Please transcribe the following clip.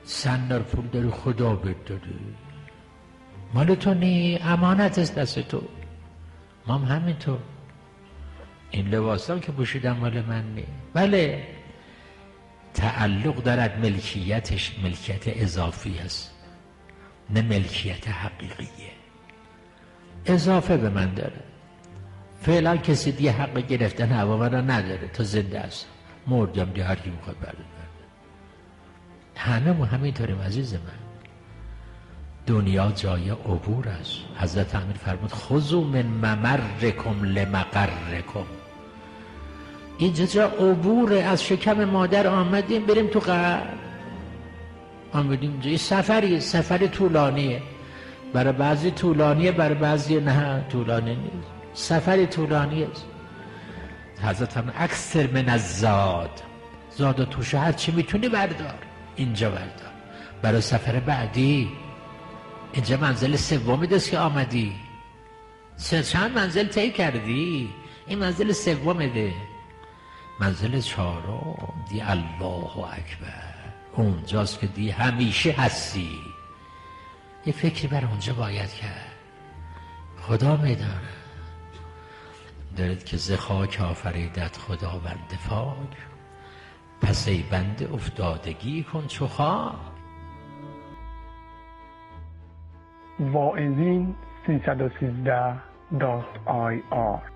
صندر پول داری خدا بهت داده، مال تو نی، امانت است دست تو. ما هم همینطور، این لباس هم که پوشیدم مال من نی. بله تعلق دارد، ملکیتش ملکیت اضافی است نه ملکیت حقیقیه، اضافه به من داره. فعلا کسی دیگه حق گرفتن هوا من نداره تا زنده است، مردم دیگه هر کی میخواد برده. همه ما همینطوریم عزیز من. دنیا جای عبور است. حضرت امیر فرمود خذوا من ممرکم لمقرکم. اینجا جا عبوره، از شکم مادر آمدیم بریم تو قبر، آمدیم اینجا. این سفری، سفر طولانیه، برای بعضی طولانیه برای بعضی نه طولانی نیست، سفری طولانیه. حضرت امیر اکثر من الزاد، زاد و توشه هر چی میتونی بردار اینجا بردار برای سفر بعدی. اینجا منزل سومی دست که آمدی، چند منزل طی کردی، این منزل سوم ده. منزل چهارم دی الله اکبر، اونجاست که دی همیشه هستی. یه فکری بر اونجا باید کرد. خدا میداند دارد که ز خاک آفریدت خداوند پاک، پس ای بنده افتادگی کن چو خاک. واعظین 313.ir